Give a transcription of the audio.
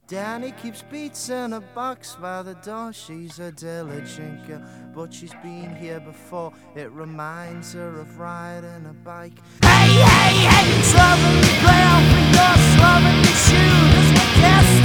Danny keeps beats in a box by the door. She's a diligent girl, but she's been here before. It reminds her of riding a bike. Hey, hey, hey, slovenly girl, for your slovenly shoes. Yes.